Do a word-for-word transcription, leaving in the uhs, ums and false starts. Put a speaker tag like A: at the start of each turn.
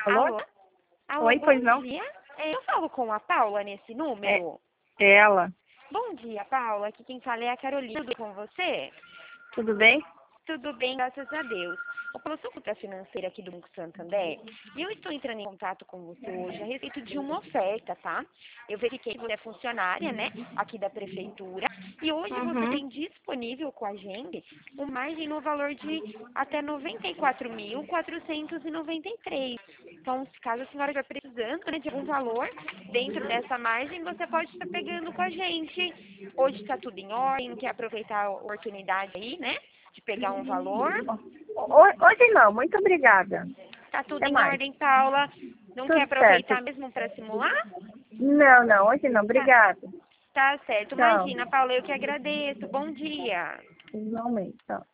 A: Alô?
B: Alô? Alô,
A: Oi,
B: bom
A: pois não?
B: dia. É, eu falo com a Paula nesse número?
A: É ela.
B: Bom dia, Paula. Aqui quem fala é a Carolina. Tudo com você?
A: Tudo bem?
B: Tudo bem, graças a Deus. Eu sou consultora financeira aqui do Banco Santander e eu estou entrando em contato com você hoje a respeito de uma oferta, tá? Eu verifiquei que você é funcionária, né, aqui da Prefeitura e hoje você
A: Uhum.
B: tem disponível com a gente uma margem no valor de até noventa e quatro mil, quatrocentos e noventa e três. Então, se caso a senhora estiver precisando, né, de algum valor dentro dessa margem, você pode estar pegando com a gente. Hoje está tudo em ordem, quer aproveitar a oportunidade aí, né? De pegar um valor.
A: Ho- Hoje não, muito obrigada.
B: Tá tudo
A: Até
B: em
A: mais.
B: ordem, Paula. Não quer
A: Tudo certo.
B: aproveitar mesmo para simular?
A: Não, não, hoje não,
B: Tá,
A: obrigada.
B: tá certo.
A: Tchau.
B: Imagina, Paula, eu que agradeço. Bom dia.
A: Igualmente, tchau.